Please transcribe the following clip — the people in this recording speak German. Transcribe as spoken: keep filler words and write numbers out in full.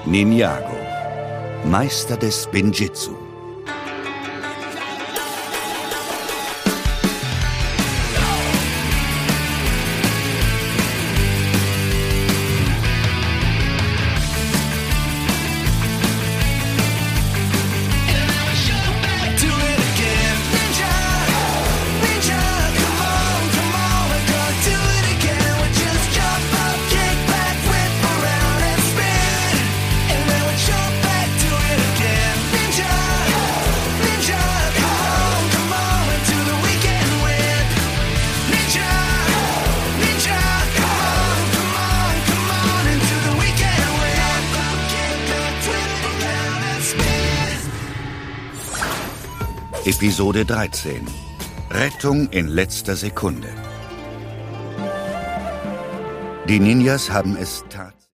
Ninjago, Meister des Spinjitzu. Episode dreizehn. Rettung in letzter Sekunde. Die Ninjas haben es tatsächlich